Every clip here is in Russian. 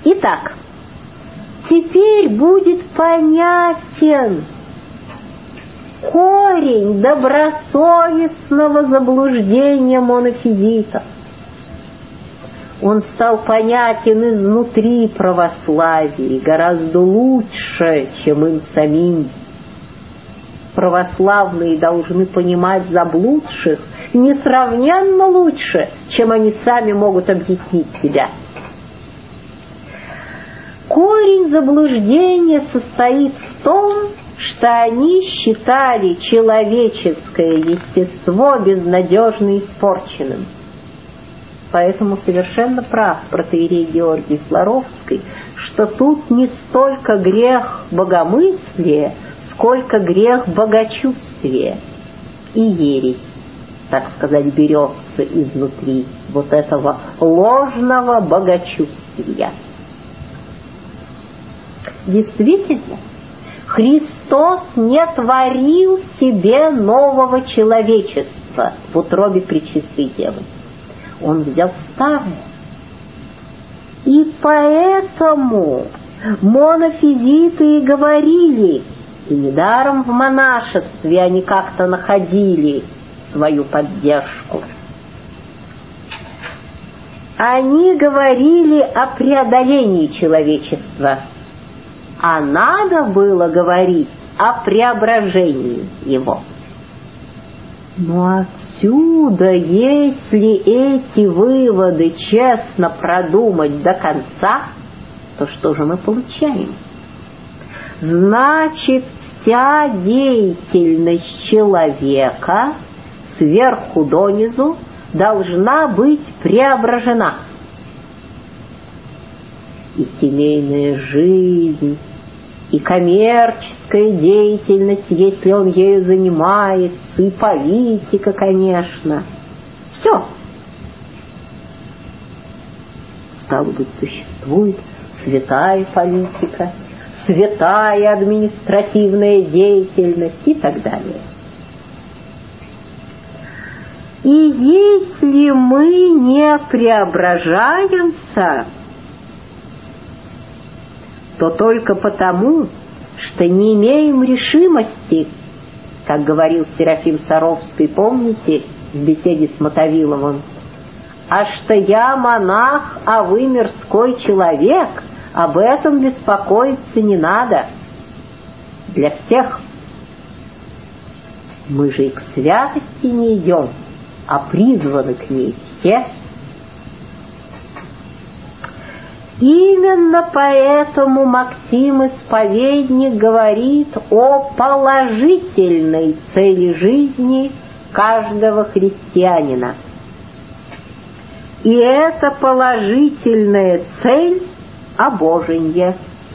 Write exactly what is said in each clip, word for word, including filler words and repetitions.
Итак, теперь будет понятен корень добросовестного заблуждения монофизитов. Он стал понятен изнутри православия гораздо лучше, чем им самим. Православные должны понимать заблудших несравненно лучше, чем они сами могут объяснить себя. Корень заблуждения состоит в том, что они считали человеческое естество безнадежно испорченным. Поэтому совершенно прав протоиерей Георгий Флоровский, что тут не столько грех богомыслия, сколько грех богочувствия. И ересь, так сказать, берется изнутри вот этого ложного богочувствия. Действительно, Христос не творил себе нового человечества в утробе Пречистой Девы. Он взял старое. И поэтому монофизиты и говорили, и недаром в монашестве они как-то находили свою поддержку. Они говорили о преодолении человечества, а надо было говорить о преображении его. Но отсюда, если эти выводы честно продумать до конца, то что же мы получаем? Значит, вся деятельность человека сверху донизу должна быть преображена. И семейная жизнь, и коммерческая деятельность, если он ею занимается, и политика, конечно. Все. Стало быть, существует святая политика, святая административная деятельность и так далее. И если мы не преображаемся, то только потому, что не имеем решимости, как говорил Серафим Саровский, помните, в беседе с Мотовиловым, а что я монах, а вы мирской человек, об этом беспокоиться не надо. Для всех. Мы же и к святости не идем, а призваны к ней все. Именно поэтому Максим Исповедник говорит о положительной цели жизни каждого христианина. И эта положительная цель – обоженье,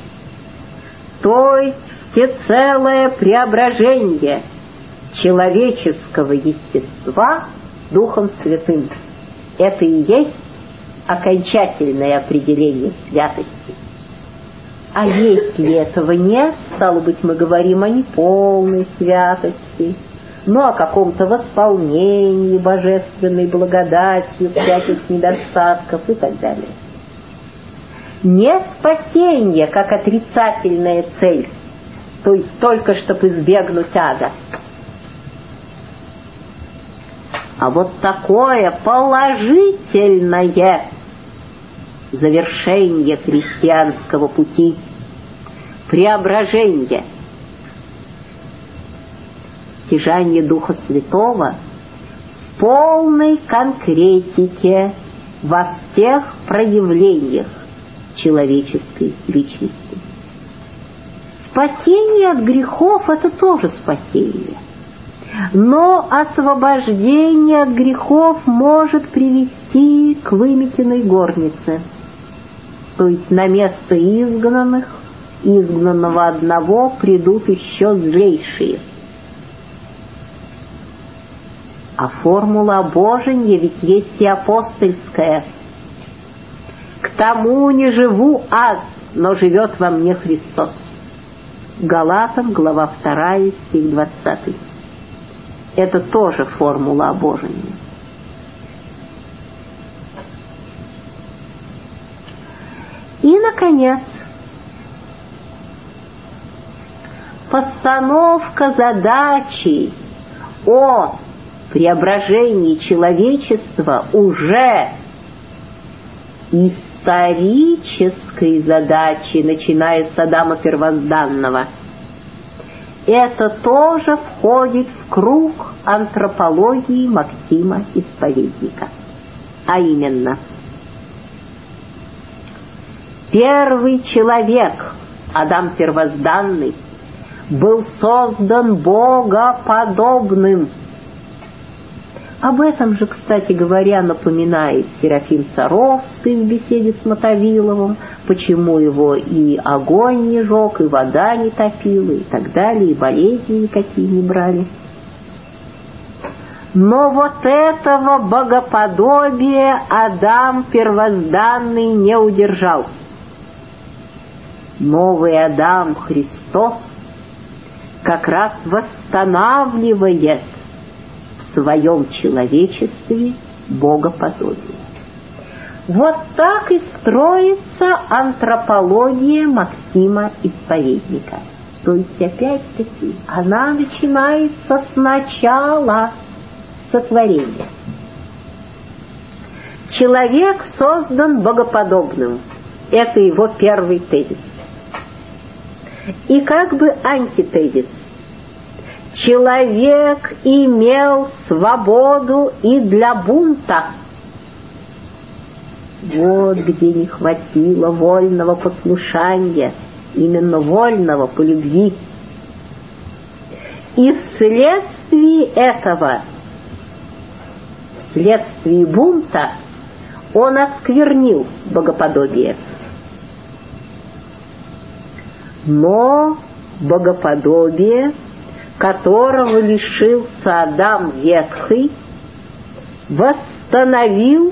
то есть всецелое преображение человеческого естества Духом Святым. Это и есть окончательное определение святости. А если этого нет, стало быть, мы говорим о неполной святости, но о каком-то восполнении божественной благодатью, всяких недостатков и так далее. Не спасение как отрицательная цель, то есть только чтобы избегнуть ада, а вот такое положительное завершение христианского пути, преображение, стяжание Духа Святого в полной конкретике во всех проявлениях человеческой личности. Спасение от грехов – это тоже спасение. Но освобождение от грехов может привести к выметенной горнице, то есть на место изгнанных, изгнанного одного придут еще злейшие. А формула обожения ведь есть и апостольская. «К тому не живу аз, но живет во мне Христос». Галатам, глава вторая, стих двадцатый. Это тоже формула обожения. И, наконец, постановка задачи о преображении человечества уже исторической задачи, начиная с Адама первозданного. Это тоже входит в круг антропологии Максима Исповедника. А именно, первый человек, Адам первозданный, был создан богоподобным. Об этом же, кстати говоря, напоминает Серафим Саровский в беседе с Мотовиловым, почему его и огонь не жег, и вода не топила, и так далее, и болезни никакие не брали. Но вот этого богоподобия Адам первозданный не удержал. Новый Адам, Христос, как раз восстанавливает в своем человечестве богоподобие. Вот так и строится антропология Максима Исповедника. То есть, опять-таки, она начинается сначала сотворения. Человек создан богоподобным. Это его первый тезис. И как бы антитезис. Человек имел свободу и для бунта. Вот где не хватило вольного послушания, именно вольного по любви. И вследствие этого, вследствие бунта, он осквернил богоподобие. Но богоподобие, которого лишился Адам ветхий, восстановил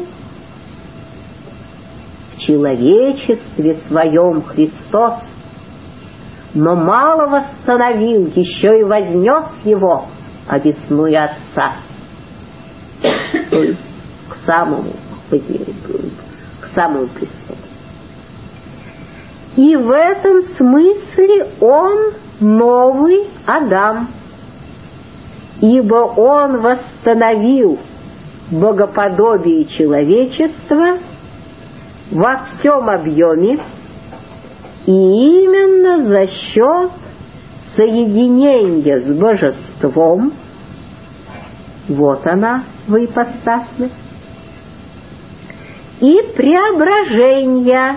в человечестве своем Христос, но мало восстановил, еще и вознес его, обеснуя Отца, то есть к самому, к самому престолу. И в этом смысле он новый Адам, ибо он восстановил богоподобие человечества во всем объеме, и именно за счет соединения с божеством, вот она в ипостасности, и преображения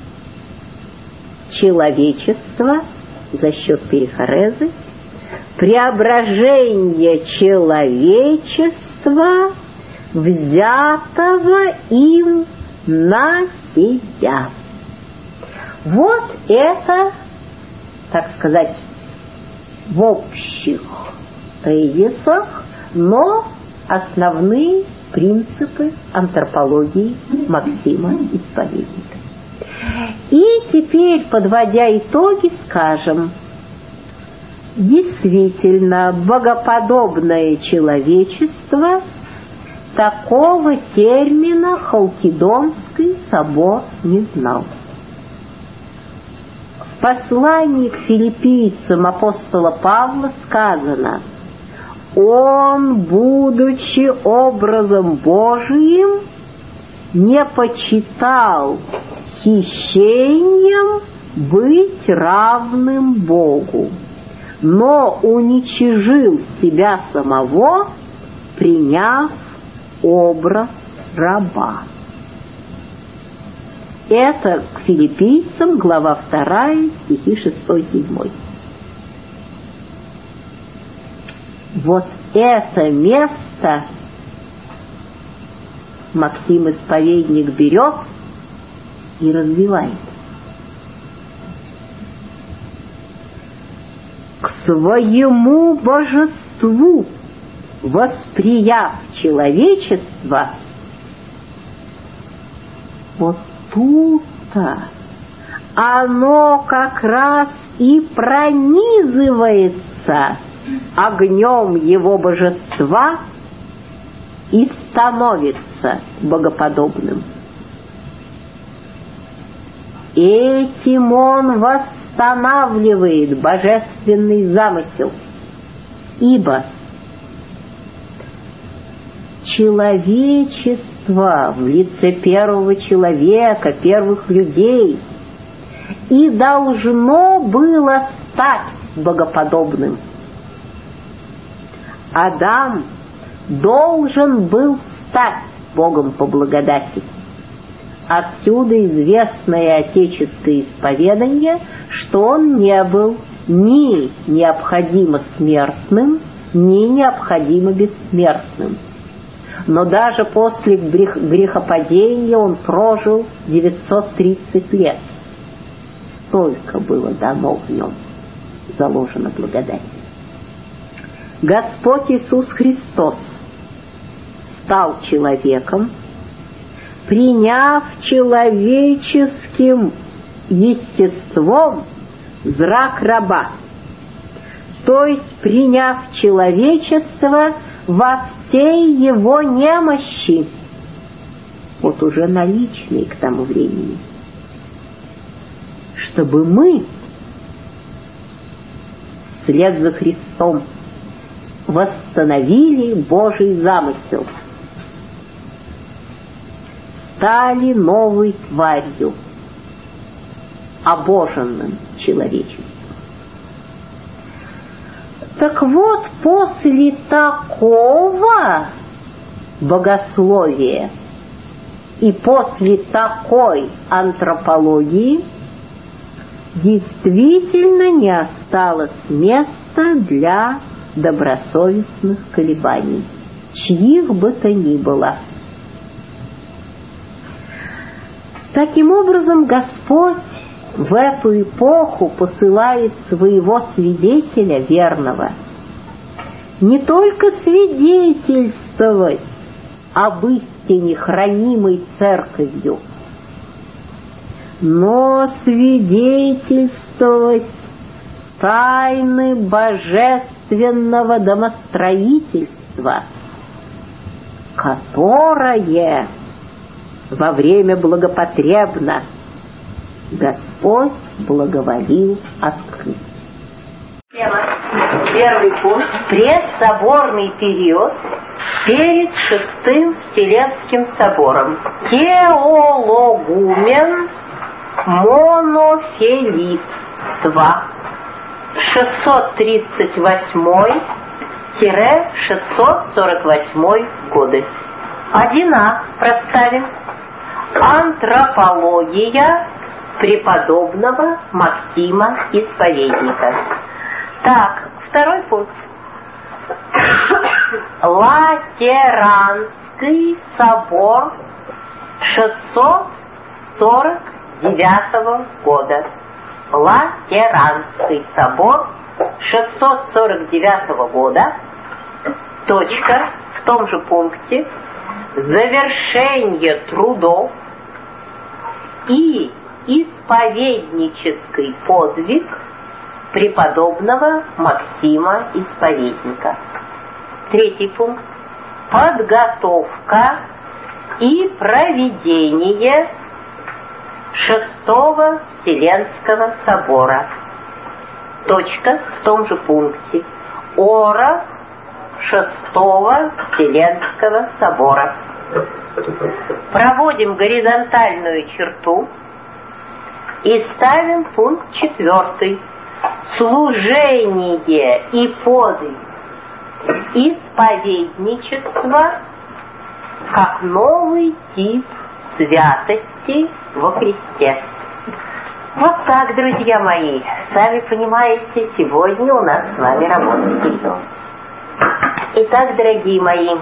человечества за счет перихорезы, преображение человечества, взятого им на себя. Вот это, так сказать, в общих тезисах, но основные принципы антропологии Максима Исповедника. И теперь, подводя итоги, скажем, действительно, богоподобное человечество, такого термина Халкидонский собор не знал. В послании к филиппийцам апостола Павла сказано: «Он, будучи образом Божиим, не почитал хищением быть равным Богу, но уничижил себя самого, приняв образ раба». Это к филиппийцам, глава вторая, стихи шестой-седьмой. Вот это место Максим Исповедник берет и развивает. К своему божеству восприяв человечество, вот тут-то оно как раз и пронизывается огнем его божества и становится богоподобным. И Этим он восстанавливает божественный замысел. Ибо человечество в лице первого человека, первых людей, и должно было стать богоподобным. Адам должен был стать Богом по благодати. Отсюда известное отеческое исповедание, что он не был ни необходимо смертным, ни необходимо бессмертным. Но даже после грехопадения он прожил девятьсот тридцать лет. Столько было дано в нем, заложено благодать. Господь Иисус Христос стал человеком, приняв человеческим естеством зрак раба, то есть приняв человечество во всей его немощи, вот уже наличной к тому времени, чтобы мы вслед за Христом восстановили Божий замысел, стали новой тварью, обоженным человечеством. Так вот, после такого богословия и после такой антропологии действительно не осталось места для добросовестных колебаний, чьих бы то ни было. Таким образом, Господь в эту эпоху посылает своего свидетеля верного не только свидетельствовать об истине, хранимой Церковью, но свидетельствовать тайны божественного домостроительства, которое во время благопотребно Господь благоволил открыть. Первый пункт. Предсоборный период перед Шестым Вселенским собором. Теологумен монофилитства. шестьсот тридцать восьмой — шестьсот сорок восьмой годы. один А проставим. Антропология преподобного Максима Исповедника. Так, второй пункт. Латеранский собор шестьсот сорок девятого года. Латеранский собор шестьсот сорок девятого года. Точка. В том же пункте. Завершение трудов и исповеднический подвиг преподобного Максима Исповедника. Третий пункт. Подготовка и проведение Шестого Вселенского собора. Точка. В том же пункте. Орос Шестого Вселенского собора. Проводим горизонтальную черту и ставим пункт четвертый. Служение и подвиг исповедничества как новый тип святости во Христе. Вот так, друзья мои. Сами понимаете, сегодня у нас с вами работа серьезная. Итак, дорогие мои,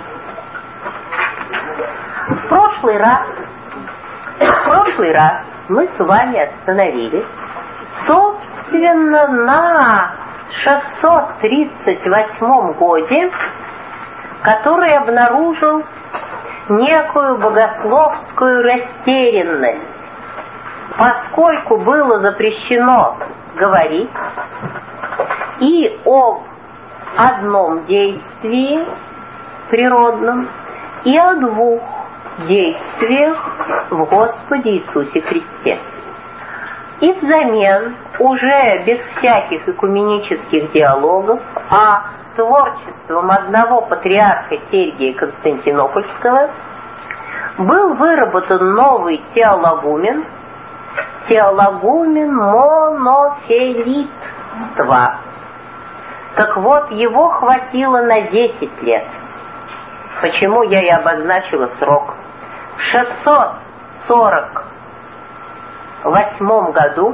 в прошлый раз, в прошлый раз мы с вами остановились, собственно, на шестьсот тридцать восьмом годе, который обнаружил некую богословскую растерянность, поскольку было запрещено говорить и об одном действии природном, и о двух действиях в Господе Иисусе Христе. И взамен, уже без всяких экуменических диалогов, а творчеством одного патриарха Сергия Константинопольского был выработан новый теологумен, теологумен монофилитства. Так вот, его хватило на десять лет. Почему я и обозначила срок? В шестьсот сорок восьмом году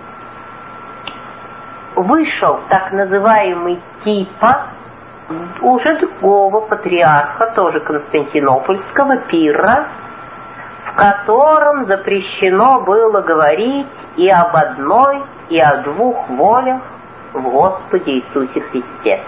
вышел так называемый типа уже другого патриарха, тоже Константинопольского, Пирра, в котором запрещено было говорить и об одной, и о двух волях в Господе Иисусе Христе.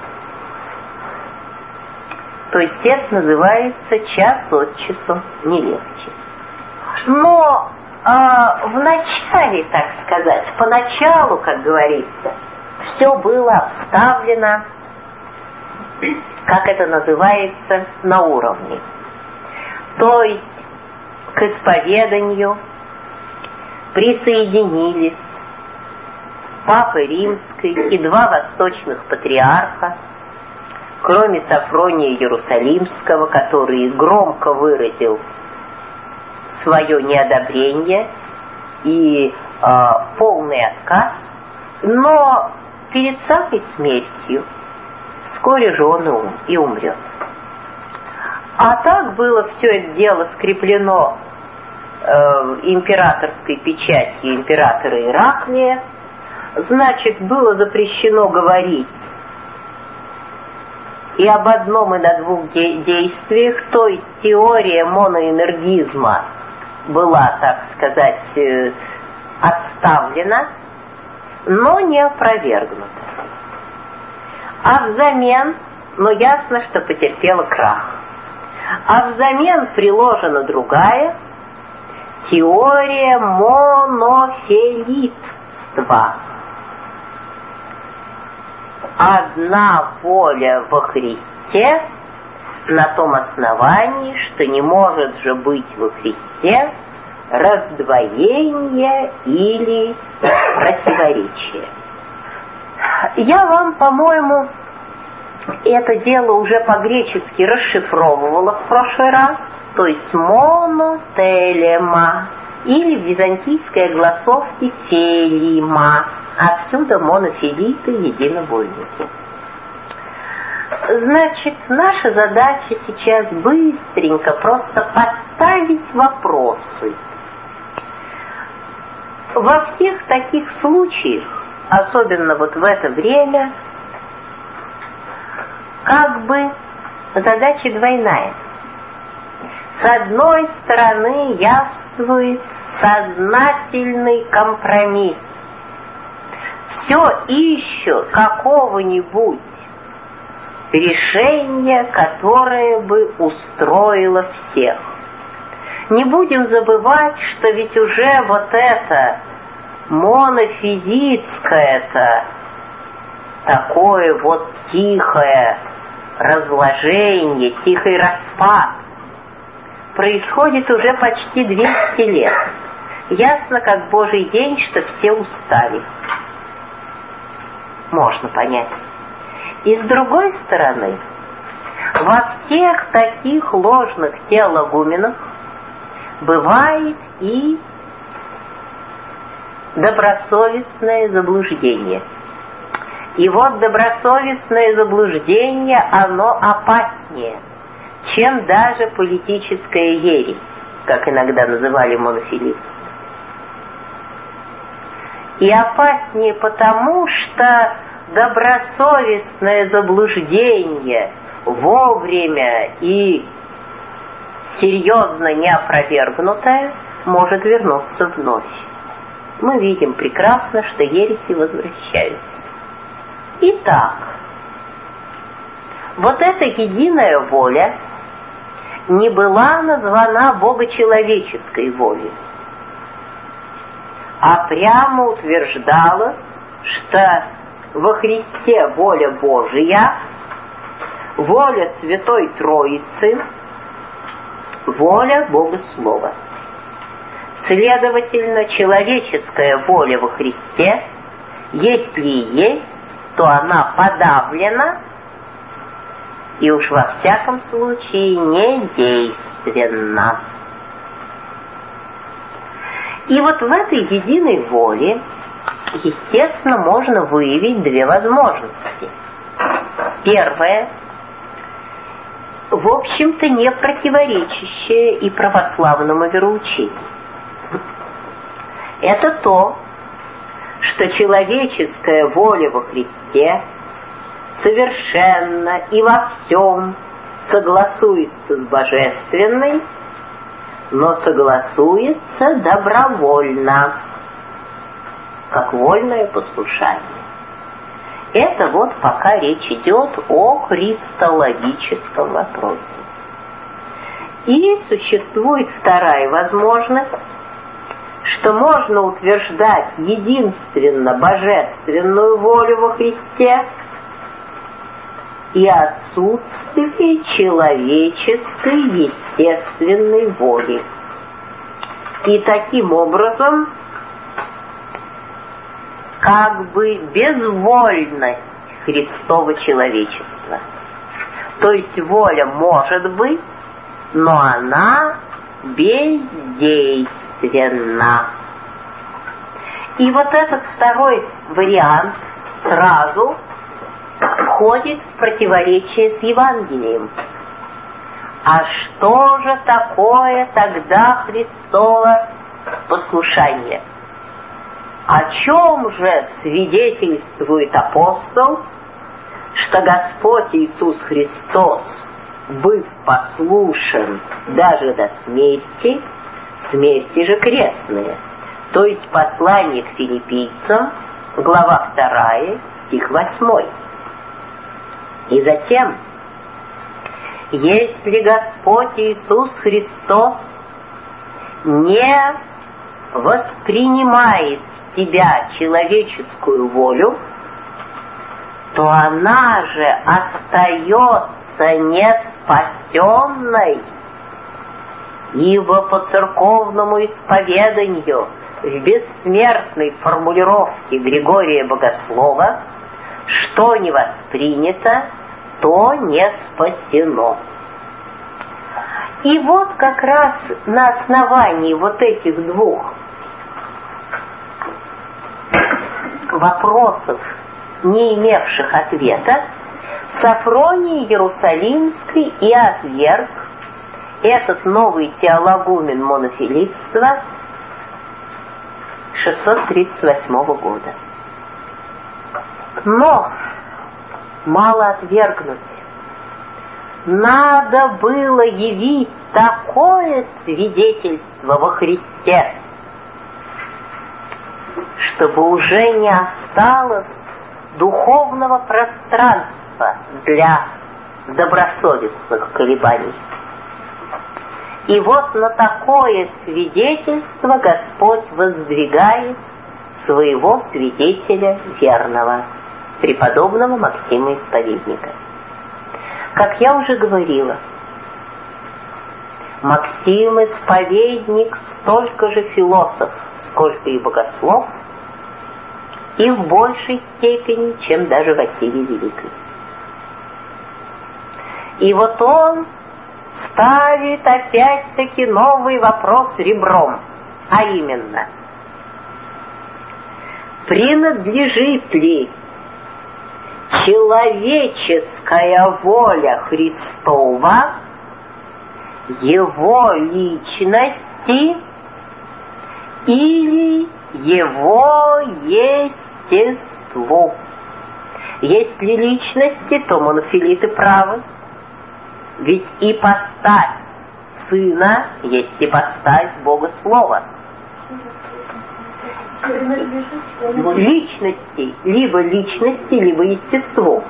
То есть текст называется «Час от часу не легче». Но а, в начале, так сказать, поначалу, как говорится, все было обставлено, как это называется, на уровне. То есть к исповеданию присоединились Папы Римской и два восточных патриарха, кроме Софрония Иерусалимского, который громко выразил свое неодобрение и э, полный отказ, но перед самой смертью вскоре же он и, ум, и умрет. А так было все это дело скреплено э, императорской печатью императора Ираклия. Значит, было запрещено говорить и об одном, и на двух де- действиях, то есть теория моноэнергизма была, так сказать, э, отставлена, но не опровергнута. А взамен, но ясно, что потерпела крах, а взамен приложена другая теория монофилитства. Одна воля во Христе на том основании, что не может же быть во Христе раздвоение или противоречие. Я вам, по-моему, это дело уже по-гречески расшифровывала в прошлый раз, то есть монотелема, или в византийской огласовке телима. Отсюда монофилиты, единовольники. Значит, наша задача сейчас быстренько просто поставить вопросы. Во всех таких случаях, особенно вот в это время, как бы задача двойная. С одной стороны явствует сознательный компромисс. Все ищут какого-нибудь решения, которое бы устроило всех. Не будем забывать, что ведь уже вот это монофизитское-то такое вот тихое разложение, тихий распад происходит уже почти двести лет. Ясно, как Божий день, что все устали. Можно понять. И с другой стороны, во всех таких ложных теологуменах бывает и добросовестное заблуждение. И вот добросовестное заблуждение, оно опаснее, чем даже политическая ересь, как иногда называли монофилитов. И опаснее потому, что добросовестное заблуждение вовремя и серьезно не опровергнутое может вернуться вновь. Мы видим прекрасно, что ереси возвращаются. Итак, вот эта единая воля не была названа богочеловеческой волей, а прямо утверждалось, что во Христе воля Божия, воля Святой Троицы, воля Бога Слова. Следовательно, человеческая воля во Христе, если и есть, то она подавлена и уж во всяком случае не действенна. И вот в этой единой воле, естественно, можно выявить две возможности. Первое, в общем-то, не противоречащее и православному вероучению. Это то, что человеческая воля во Христе совершенно и во всем согласуется с божественной, но согласуется добровольно, как вольное послушание. Это вот пока речь идет о христологическом вопросе. И существует вторая возможность, что можно утверждать единственно божественную волю во Христе и отсутствие человеческой естественной воли. И таким образом как бы безвольность Христова человечества. То есть воля может быть, но она бездейственна. И вот этот второй вариант сразу входит в противоречие с Евангелием. А что же такое тогда Христово послушание? О чем же свидетельствует апостол, что Господь Иисус Христос, быв послушен даже до смерти, смерти же крестные? То есть послание к филиппийцам, глава вторая, стих восьмой. И затем, если Господь Иисус Христос не воспринимает в себя человеческую волю, то она же остается неспасенной, ибо по церковному исповеданию в бессмертной формулировке Григория Богослова что не воспринято, то не спасено. И вот как раз на основании вот этих двух вопросов, не имевших ответа, Софроний Иерусалимский и отверг этот новый теологумен монофилитства шестьсот тридцать восьмого года. Но мало отвергнуть. Надо было явить такое свидетельство во Христе, чтобы уже не осталось духовного пространства для добросовестных колебаний. И вот на такое свидетельство Господь воздвигает своего свидетеля верного, преподобного Максима Исповедника. Как я уже говорила, Максим Исповедник столько же философ, сколько и богослов, и в большей степени, чем даже Василий Великий. И вот он ставит опять-таки новый вопрос ребром, а именно, принадлежит ли человеческая воля Христова его личности или его естеству? Если личности, то монофилиты правы. Ведь ипостась Сына есть ипостась Бога Слова. Личности, либо личности, либо естеству.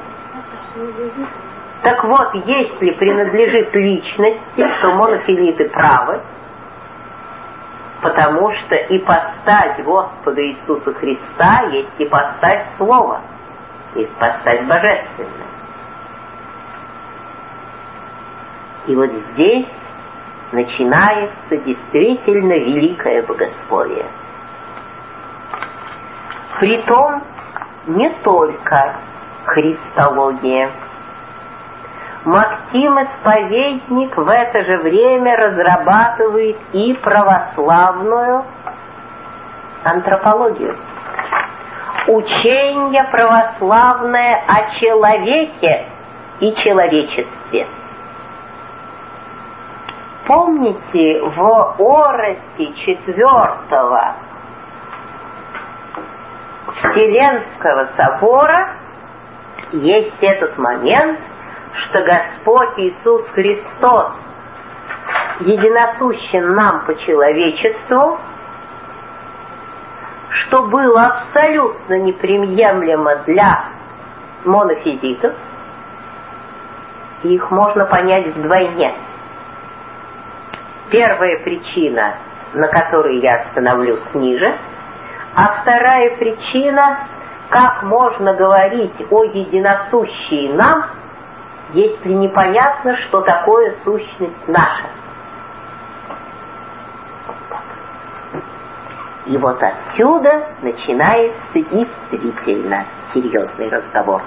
Так вот, если принадлежит личности, то монофилиты правы, потому что ипостась Господа Иисуса Христа есть ипостась Слова, ипостась Божественная. И вот здесь начинается действительно великое богословие. Притом не только христология. Максим-исповедник в это же время разрабатывает и православную антропологию. Учение православное о человеке и человечестве. Помните, в Оросе четвертого Вселенского собора есть этот момент, что Господь Иисус Христос единосущен нам по человечеству, что было абсолютно неприемлемо для монофизитов, и их можно понять вдвойне. Первая причина, на которой я остановлюсь ниже, а вторая причина, как можно говорить о единосущей нам, если непонятно, что такое сущность наша. И вот отсюда начинается действительно серьезный разговор.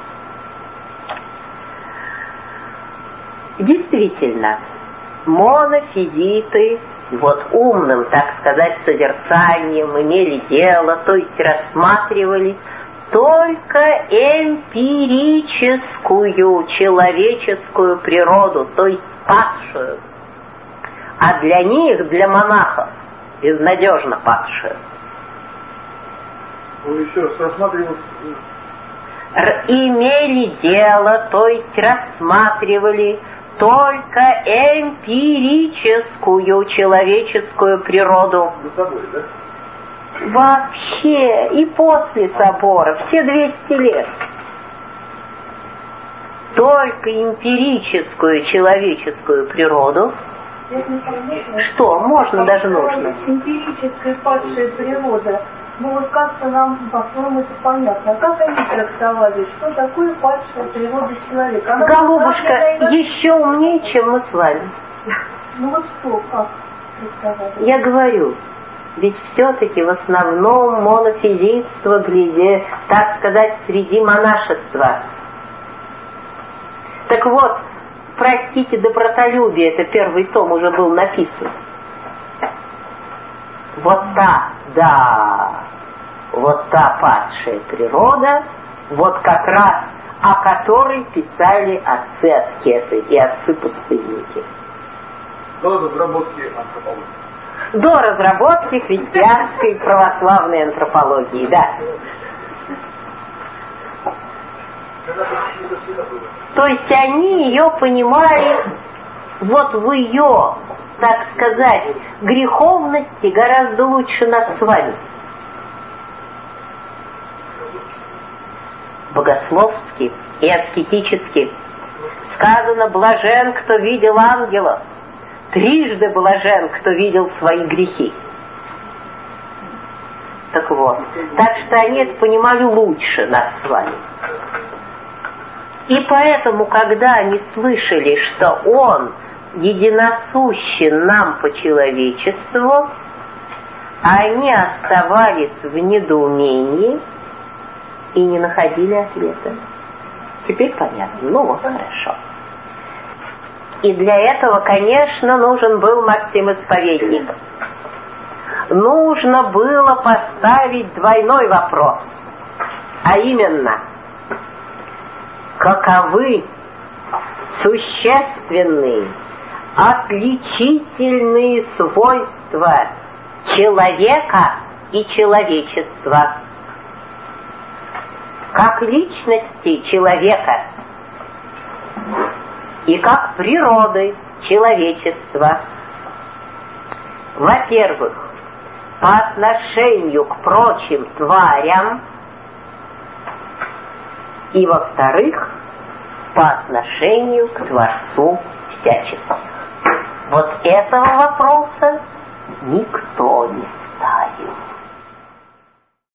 Действительно, монофизиты вот умным, так сказать, созерцанием имели дело, то есть рассматривали только эмпирическую человеческую природу, то есть падшую. А для них, для монахов, безнадежно падшую. Он еще раз рассматривал... Имели дело, то есть рассматривали только эмпирическую человеческую природу. За собой, да? Вообще и после собора, все двести лет. Только эмпирическую человеческую природу. Что, можно, даже нужно. Эмпирическая падшая природа. Ну вот как-то нам, по-своему, это понятно. А как они трактовали, что такое падшая природа человека? Она Голубушка, еще умнее, чем мы с вами. Ну вот что, как трактовали? Я говорю, ведь все-таки в основном монофизитство, гляди, так сказать, среди монашества. Так вот, простите, добротолюбие, это первый том уже был написан. Вот та, да, вот та падшая природа, вот как раз о которой писали отцы-аскеты и отцы-пустынники. До разработки антропологии. До разработки христианской православной антропологии, да. То есть они ее понимали вот в ее, так сказать, греховности гораздо лучше нас с вами. Богословски и аскетически сказано: блажен, кто видел ангелов, трижды блажен, кто видел свои грехи. Так вот, так что они это понимали лучше нас с вами. И поэтому, когда они слышали, что он единосущен нам по человечеству, они оставались в недоумении и не находили ответа. Теперь понятно. Ну вот, хорошо. И для этого, конечно, нужен был Максим-исповедник. Нужно было поставить двойной вопрос. А именно, каковы существенные, отличительные свойства человека и человечества, как личности человека и как природы человечества. Во-первых, по отношению к прочим тварям, и во-вторых, по отношению к Творцу всяческих. Вот этого вопроса никто не